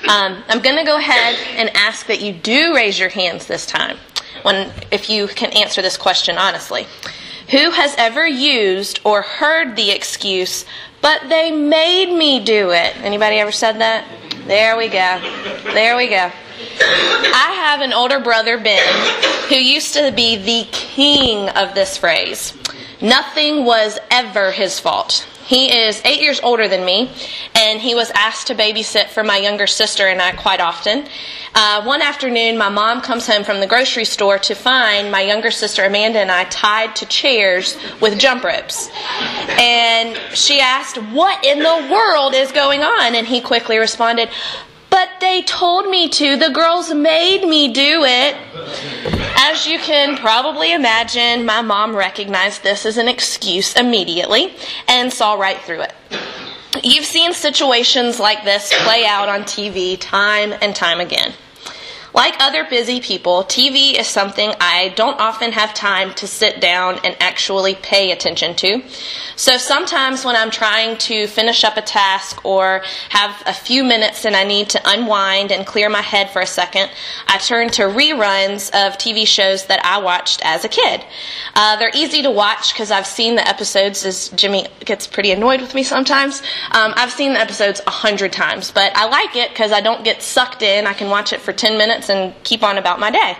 I'm going to go ahead and ask that you do raise your hands this time, if you can answer this question honestly. Who has ever used or heard the excuse, "But they made me do it"? Anybody ever said that? There we go. There we go. I have an older brother, Ben, who used to be the king of this phrase. Nothing was ever his fault. He is 8 years older than me, and he was asked to babysit for my younger sister and I quite often. One afternoon, my mom comes home from the grocery store to find my younger sister Amanda and I tied to chairs with jump ropes. And she asked, "What in the world is going on?" And he quickly responded, "But they told me to. The girls made me do it." As you can probably imagine, my mom recognized this as an excuse immediately and saw right through it. You've seen situations like this play out on TV time and time again. Like other busy people, TV is something I don't often have time to sit down and actually pay attention to. So sometimes when I'm trying to finish up a task or have a few minutes and I need to unwind and clear my head for a second, I turn to reruns of TV shows that I watched as a kid. They're easy to watch because I've seen the episodes, as Jimmy gets pretty annoyed with me sometimes. I've seen the episodes 100 times, but I like it because I don't get sucked in. I can watch it for 10 minutes and keep on about my day.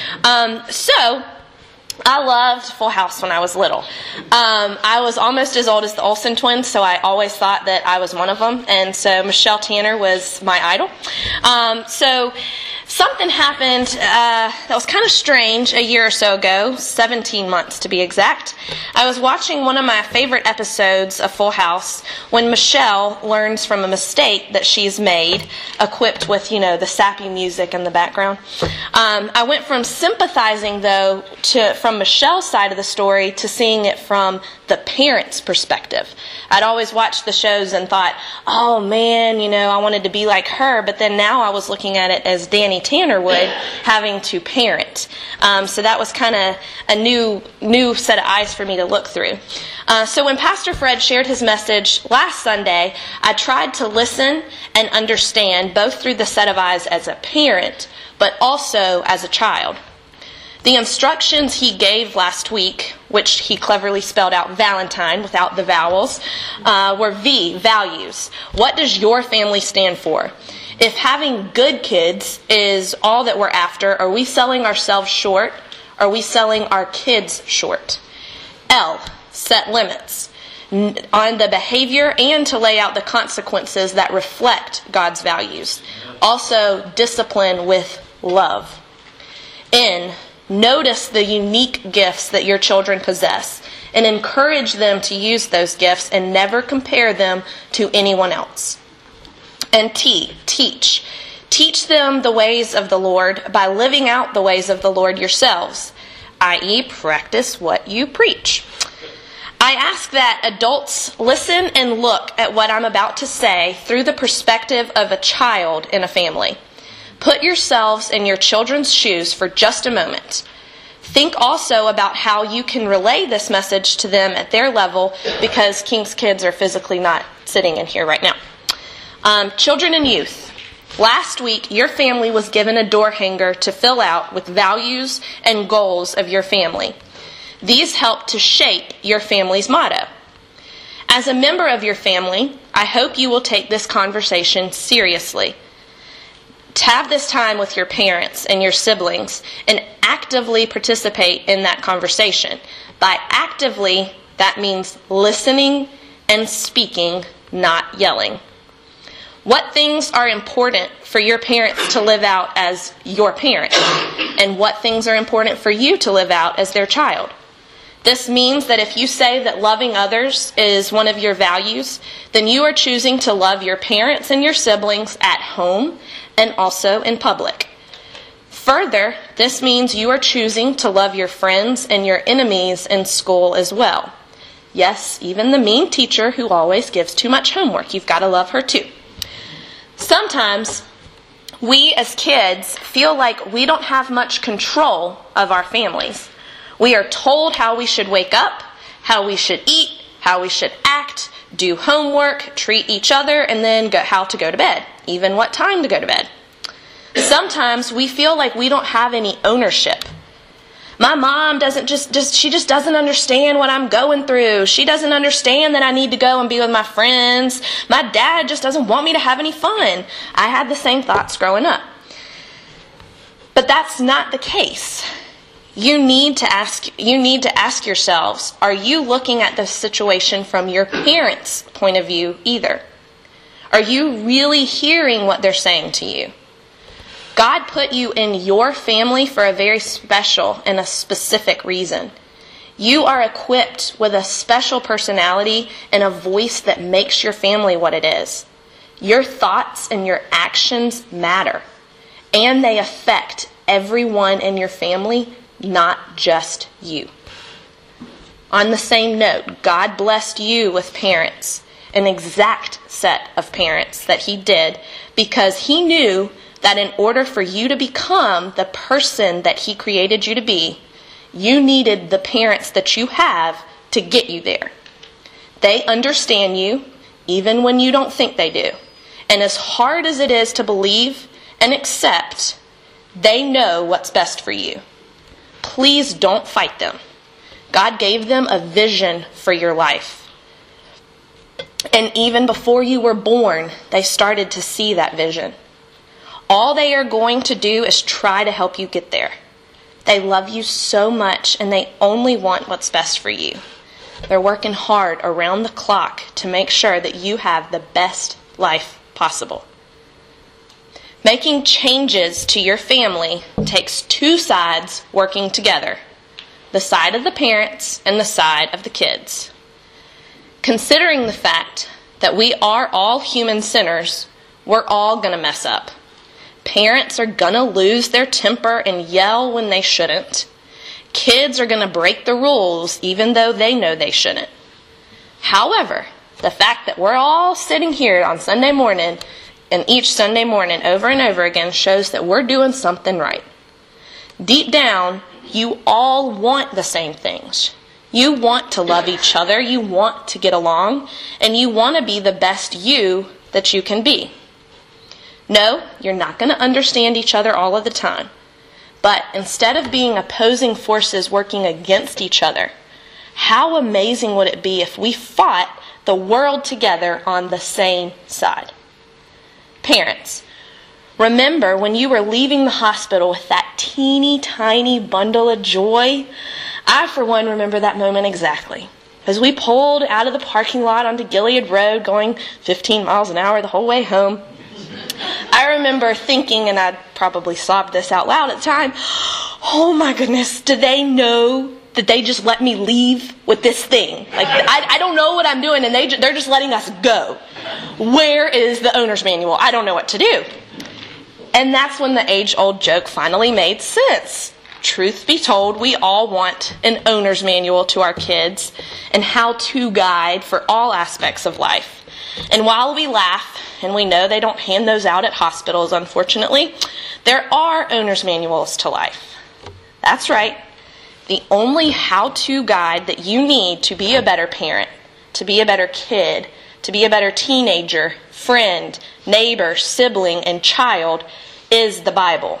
So I loved Full House when I was little. I was almost as old as the Olsen twins, so I always thought that I was one of them, and so Michelle Tanner was my idol. So something happened that was kind of strange a year or so ago, 17 months to be exact. I was watching one of my favorite episodes of Full House when Michelle learns from a mistake that she's made, equipped with, the sappy music in the background. I went from sympathizing, though, from Michelle's side of the story to seeing it from the parent's perspective. I'd always watched the shows and thought, oh man, I wanted to be like her, but then now I was looking at it as Danny Tanner would, having to parent. So that was kind of a new set of eyes for me to look through. So when Pastor Fred shared his message last Sunday, I tried to listen and understand both through the set of eyes as a parent, but also as a child. The instructions he gave last week, which he cleverly spelled out Valentine without the vowels, were values. What does your family stand for? If having good kids is all that we're after, are we selling ourselves short? Are we selling our kids short? Set limits on the behavior and to lay out the consequences that reflect God's values. Also, discipline with love. Notice the unique gifts that your children possess and encourage them to use those gifts and never compare them to anyone else. And teach. Teach them the ways of the Lord by living out the ways of the Lord yourselves, i.e., practice what you preach. I ask that adults listen and look at what I'm about to say through the perspective of a child in a family. Put yourselves in your children's shoes for just a moment. Think also about how you can relay this message to them at their level, because King's kids are physically not sitting in here right now. Children and youth. Last week, your family was given a door hanger to fill out with values and goals of your family. These help to shape your family's motto. As a member of your family, I hope you will take this conversation seriously. Have this time with your parents and your siblings and actively participate in that conversation. By actively, that means listening and speaking, not yelling. What things are important for your parents to live out as your parent? And what things are important for you to live out as their child? This means that if you say that loving others is one of your values, then you are choosing to love your parents and your siblings at home and also in public. Further, this means you are choosing to love your friends and your enemies in school as well. Yes, even the mean teacher who always gives too much homework. You've got to love her too. Sometimes we as kids feel like we don't have much control of our families. We are told how we should wake up, how we should eat, how we should act, do homework, treat each other, and then how to go to bed, even what time to go to bed. Sometimes we feel like we don't have any ownership. My mom she just doesn't understand what I'm going through. She doesn't understand that I need to go and be with my friends. My dad just doesn't want me to have any fun. I had the same thoughts growing up. But that's not the case. You need to ask yourselves, are you looking at the situation from your parents' point of view either? Are you really hearing what they're saying to you? God put you in your family for a very special and a specific reason. You are equipped with a special personality and a voice that makes your family what it is. Your thoughts and your actions matter, and they affect everyone in your family, not just you. On the same note, God blessed you with parents, an exact set of parents that He did, because He knew that in order for you to become the person that He created you to be, you needed the parents that you have to get you there. They understand you, even when you don't think they do. And as hard as it is to believe and accept, they know what's best for you. Please don't fight them. God gave them a vision for your life. And even before you were born, they started to see that vision. All they are going to do is try to help you get there. They love you so much, and they only want what's best for you. They're working hard around the clock to make sure that you have the best life possible. Making changes to your family takes two sides working together, the side of the parents and the side of the kids. Considering the fact that we are all human sinners, we're all going to mess up. Parents are going to lose their temper and yell when they shouldn't. Kids are going to break the rules even though they know they shouldn't. However, the fact that we're all sitting here on Sunday morning and each Sunday morning over and over again shows that we're doing something right. Deep down, you all want the same things. You want to love each other, you want to get along, and you want to be the best you that you can be. No, you're not going to understand each other all of the time. But instead of being opposing forces working against each other, how amazing would it be if we fought the world together on the same side? Parents, remember when you were leaving the hospital with that teeny tiny bundle of joy? I, for one, remember that moment exactly. As we pulled out of the parking lot onto Gilead Road, going 15 miles an hour the whole way home, I remember thinking, and I probably sobbed this out loud at the time, oh my goodness, do they know that they just let me leave with this thing? Like, I don't know what I'm doing, and they're just letting us go. Where is the owner's manual? I don't know what to do. And that's when the age-old joke finally made sense. Truth be told, we all want an owner's manual to our kids and how-to guide for all aspects of life. And while we laugh, and we know they don't hand those out at hospitals, unfortunately, there are owner's manuals to life. That's right. The only how-to guide that you need to be a better parent, to be a better kid, to be a better teenager, friend, neighbor, sibling, and child is the Bible.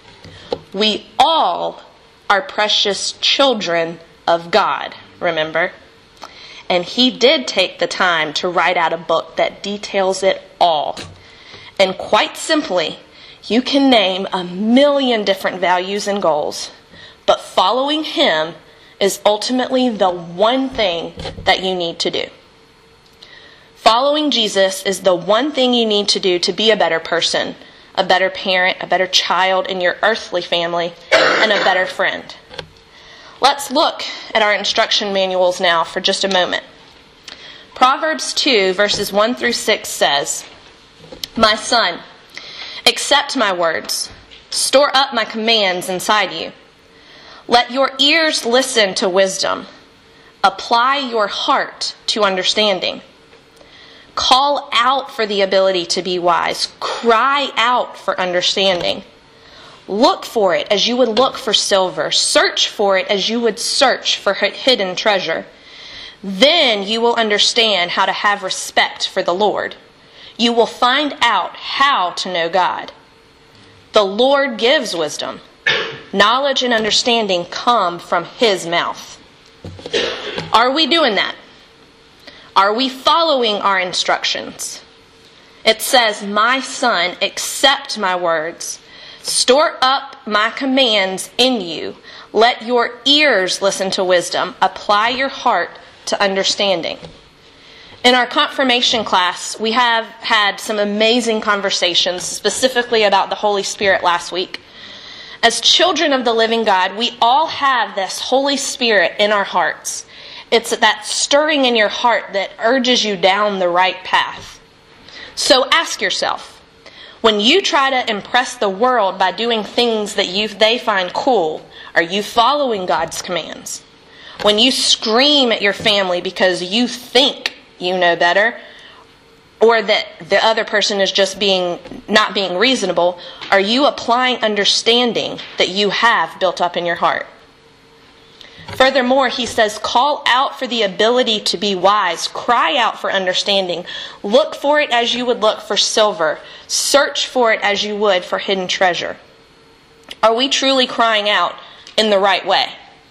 We all are precious children of God, remember? And He did take the time to write out a book that details it all. And quite simply, you can name 1,000,000 different values and goals, but following Him is ultimately the one thing that you need to do. Following Jesus is the one thing you need to do to be a better person, a better parent, a better child in your earthly family, and a better friend. Let's look at our instruction manuals now for just a moment. Proverbs 2, verses 1 through 6 says, "My son, accept my words. Store up my commands inside you. Let your ears listen to wisdom. Apply your heart to understanding. Call out for the ability to be wise. Cry out for understanding. Look for it as you would look for silver. Search for it as you would search for hidden treasure. Then you will understand how to have respect for the Lord. You will find out how to know God. The Lord gives wisdom. Knowledge and understanding come from His mouth. Are we doing that? Are we following our instructions? It says, "My son, accept my words. Store up my commands in you. Let your ears listen to wisdom. Apply your heart to understanding." In our confirmation class, we have had some amazing conversations, specifically about the Holy Spirit last week. As children of the living God, we all have this Holy Spirit in our hearts. It's that stirring in your heart that urges you down the right path. So ask yourself, when you try to impress the world by doing things that they find cool, are you following God's commands? When you scream at your family because you think you know better, or that the other person is just not being reasonable, are you applying understanding that you have built up in your heart? Furthermore, he says, call out for the ability to be wise. Cry out for understanding. Look for it as you would look for silver. Search for it as you would for hidden treasure. Are we truly crying out in the right way?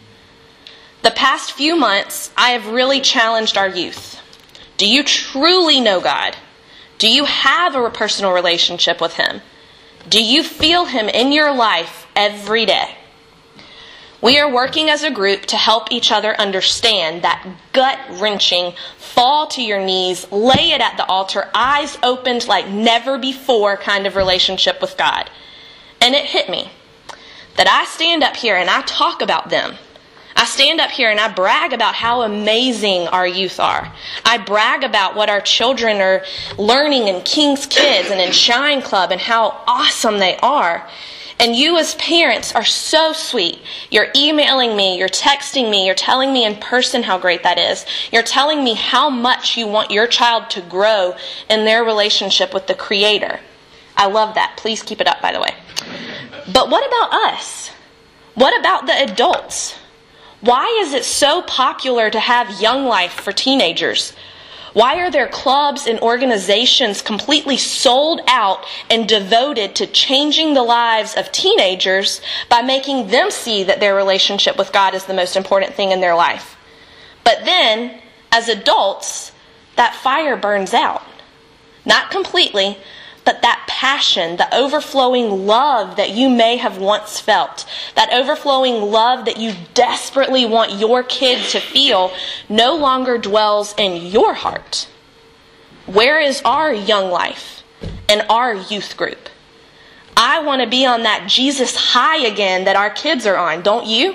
The past few months, I have really challenged our youth. Do you truly know God? Do you have a personal relationship with Him? Do you feel Him in your life every day? We are working as a group to help each other understand that gut-wrenching, fall to your knees, lay it at the altar, eyes opened like never before kind of relationship with God. And it hit me that I stand up here and I talk about them. I stand up here and I brag about how amazing our youth are. I brag about what our children are learning in King's Kids and in Shine Club and how awesome they are. And you as parents are so sweet. You're emailing me, you're texting me, you're telling me in person how great that is. You're telling me how much you want your child to grow in their relationship with the Creator. I love that. Please keep it up, by the way. But what about us? What about the adults? Why is it so popular to have Young Life for teenagers? Why are there clubs and organizations completely sold out and devoted to changing the lives of teenagers by making them see that their relationship with God is the most important thing in their life? But then, as adults, that fire burns out. Not completely, but that passion, the overflowing love that you may have once felt, that overflowing love that you desperately want your kid to feel, no longer dwells in your heart. Where is our Young Life and our youth group? I want to be on that Jesus high again that our kids are on, don't you?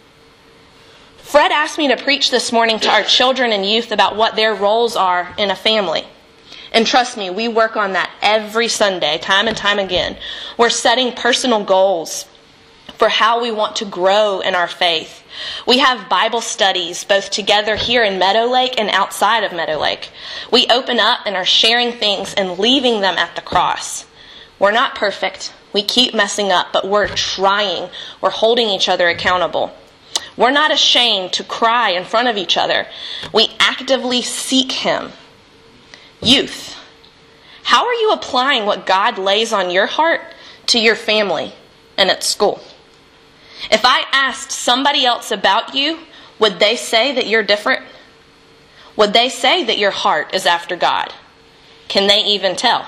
Fred asked me to preach this morning to our children and youth about what their roles are in a family. And trust me, we work on that every Sunday, time and time again. We're setting personal goals for how we want to grow in our faith. We have Bible studies both together here in Meadow Lake and outside of Meadow Lake. We open up and are sharing things and leaving them at the cross. We're not perfect. We keep messing up, but we're trying. We're holding each other accountable. We're not ashamed to cry in front of each other. We actively seek Him. Youth, how are you applying what God lays on your heart to your family and at school? If I asked somebody else about you, would they say that you're different? Would they say that your heart is after God? Can they even tell?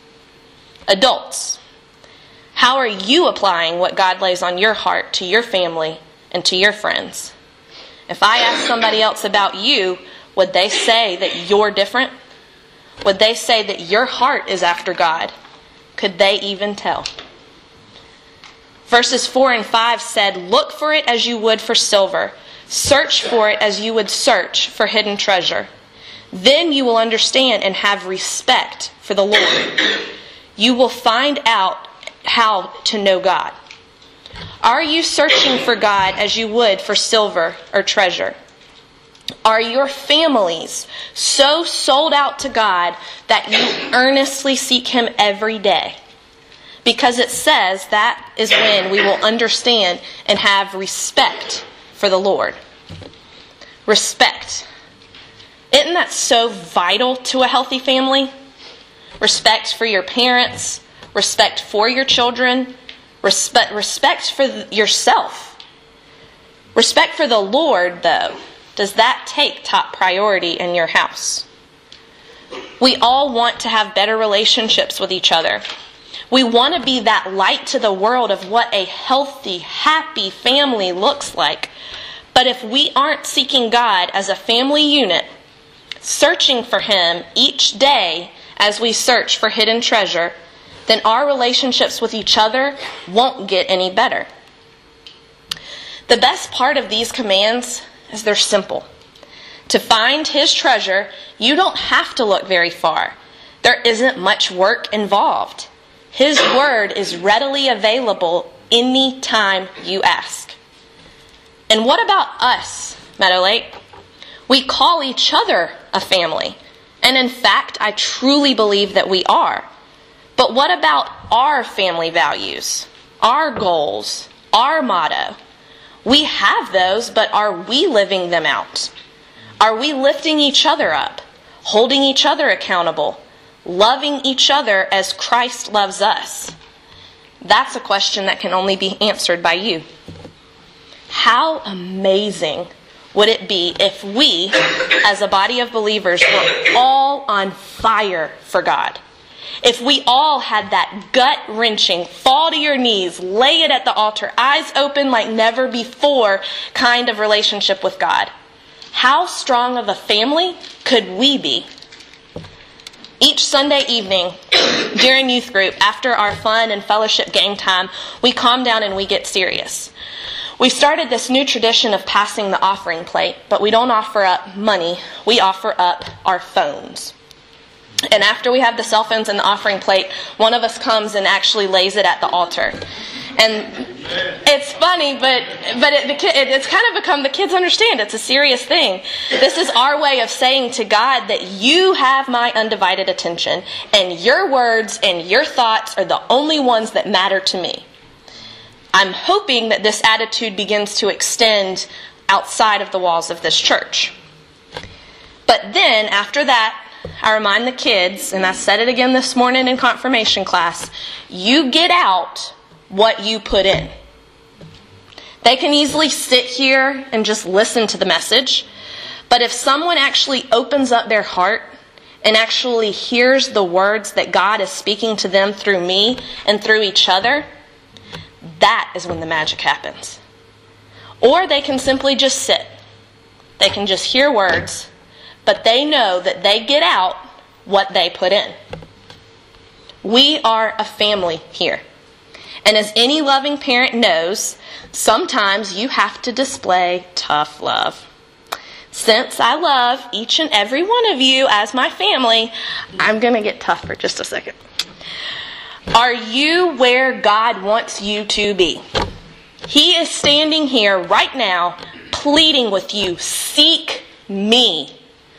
Adults, how are you applying what God lays on your heart to your family and to your friends? If I asked somebody else about you, would they say that you're different? Would they say that your heart is after God? Could they even tell? Verses 4 and 5 said, look for it as you would for silver. Search for it as you would search for hidden treasure. Then you will understand and have respect for the Lord. You will find out how to know God. Are you searching for God as you would for silver or treasure? Are your families so sold out to God that you earnestly seek Him every day? Because it says that is when we will understand and have respect for the Lord. Respect. Isn't that so vital to a healthy family? Respect for your parents, respect for your children, respect for yourself. Respect for the Lord, though, does that take top priority in your house? We all want to have better relationships with each other. We want to be that light to the world of what a healthy, happy family looks like. But if we aren't seeking God as a family unit, searching for Him each day as we search for hidden treasure, then our relationships with each other won't get any better. The best part of these commands is they're simple. To find His treasure, you don't have to look very far. There isn't much work involved. His Word is readily available anytime you ask. And what about us, Meadow Lake? We call each other a family. And in fact, I truly believe that we are. But what about our family values, our goals, our motto? We have those, but are we living them out? Are we lifting each other up, holding each other accountable, loving each other as Christ loves us? That's a question that can only be answered by you. How amazing would it be if we, as a body of believers, were all on fire for God? If we all had that gut-wrenching, fall to your knees, lay it at the altar, eyes open like never before kind of relationship with God. How strong of a family could we be? Each Sunday evening during youth group, after our fun and fellowship game time, we calm down and we get serious. We started this new tradition of passing the offering plate, but we don't offer up money, we offer up our phones. And after we have the cell phones and the offering plate, one of us comes and actually lays it at the altar. And it's funny, but it's kind of become, the kids understand it's a serious thing. This is our way of saying to God that you have my undivided attention, and your words and your thoughts are the only ones that matter to me. I'm hoping that this attitude begins to extend outside of the walls of this church. But then, after that, I remind the kids, and I said it again this morning in confirmation class, you get out what you put in. They can easily sit here and just listen to the message, but if someone actually opens up their heart and actually hears the words that God is speaking to them through me and through each other, that is when the magic happens. Or they can simply just sit. They can just hear words, but they know that they get out what they put in. We are a family here. And as any loving parent knows, sometimes you have to display tough love. Since I love each and every one of you as my family, I'm going to get tough for just a second. Are you where God wants you to be? He is standing here right now pleading with you, seek me.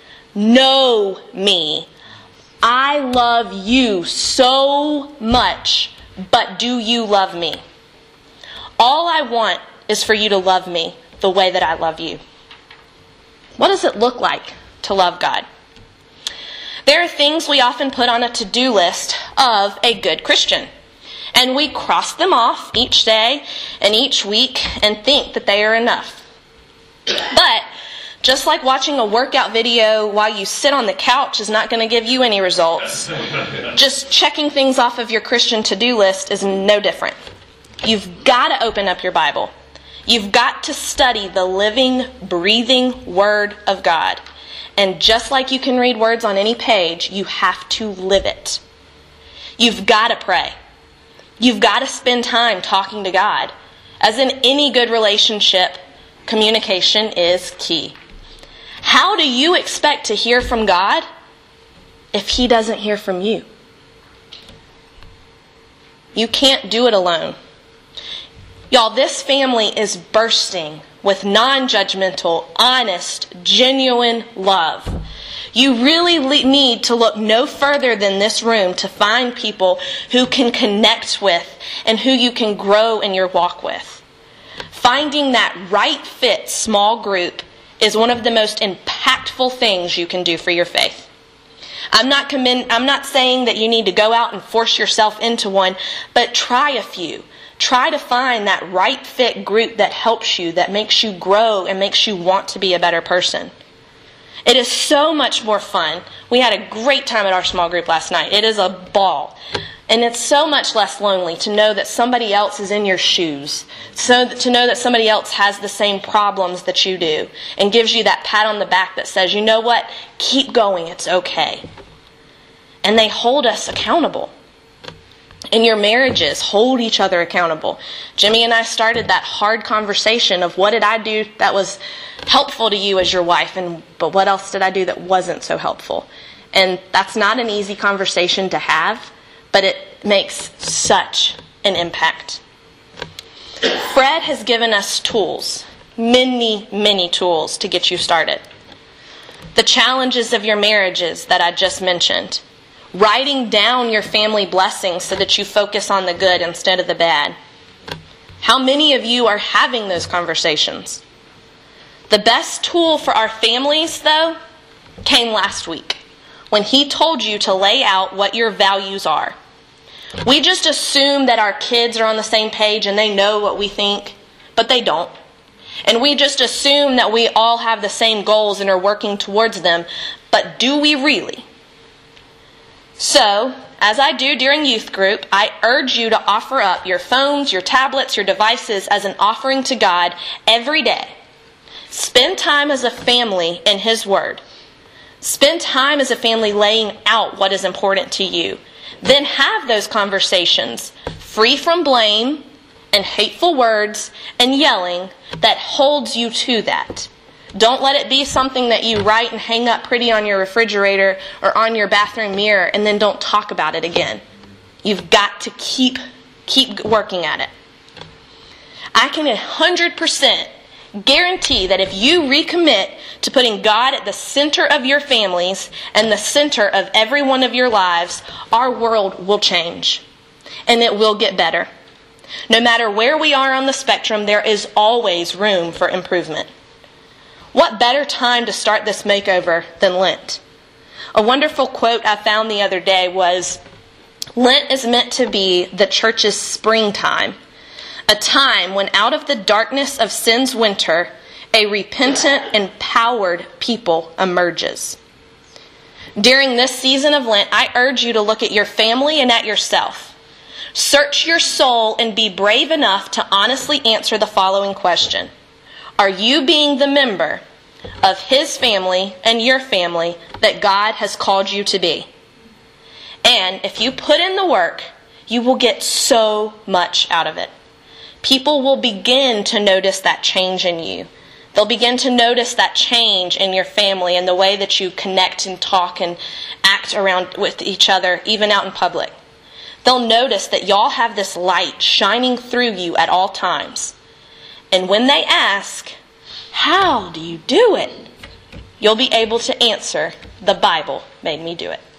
Know me. I love you so much, but do you love me? All I want is for you to love me the way that I love you. What does it look like to love God? There are things we often put on a to-do list of a good Christian. And we cross them off each day and each week and think that they are enough. But just like watching a workout video while you sit on the couch is not going to give you any results, just checking things off of your Christian to-do list is no different. You've got to open up your Bible. You've got to study the living, breathing Word of God. And just like you can read words on any page, you have to live it. You've got to pray. You've got to spend time talking to God. As in any good relationship, communication is key. How do you expect to hear from God if He doesn't hear from you? You can't do it alone. Y'all, this family is bursting with non-judgmental, honest, genuine love. You really need to look no further than this room to find people who can connect with and who you can grow in your walk with. Finding that right fit small group is one of the most impactful things you can do for your faith. I'm not saying that you need to go out and force yourself into one, but try a few. Try to find that right fit group that helps you, that makes you grow and makes you want to be a better person. It is so much more fun. We had a great time at our small group last night. It is a ball. And it's so much less lonely to know that somebody else is in your shoes. So to know that somebody else has the same problems that you do and gives you that pat on the back that says, you know what, keep going, it's okay. And they hold us accountable. In your marriages, hold each other accountable. Jimmy and I started that hard conversation of what did I do that was helpful to you as your wife, but what else did I do that wasn't so helpful? And that's not an easy conversation to have, but it makes such an impact. Fred has given us tools, many, many tools to get you started. The challenges of your marriages that I just mentioned. Writing down your family blessings so that you focus on the good instead of the bad. How many of you are having those conversations? The best tool for our families, though, came last week when he told you to lay out what your values are. We just assume that our kids are on the same page and they know what we think, but they don't. And we just assume that we all have the same goals and are working towards them, but do we really? So, as I do during youth group, I urge you to offer up your phones, your tablets, your devices as an offering to God every day. Spend time as a family in His Word. Spend time as a family laying out what is important to you. Then have those conversations, free from blame and hateful words and yelling, that holds you to that. Don't let it be something that you write and hang up pretty on your refrigerator or on your bathroom mirror and then don't talk about it again. You've got to keep working at it. I can 100% guarantee that if you recommit to putting God at the center of your families and the center of every one of your lives, our world will change and it will get better. No matter where we are on the spectrum, there is always room for improvement. What better time to start this makeover than Lent? A wonderful quote I found the other day was, Lent is meant to be the church's springtime, a time when out of the darkness of sin's winter, a repentant, empowered people emerges. During this season of Lent, I urge you to look at your family and at yourself. Search your soul and be brave enough to honestly answer the following question. Are you being the member of His family and your family that God has called you to be? And if you put in the work, you will get so much out of it. People will begin to notice that change in you. They'll begin to notice that change in your family and the way that you connect and talk and act around with each other, even out in public. They'll notice that y'all have this light shining through you at all times. And when they ask, how do you do it? You'll be able to answer, the Bible made me do it.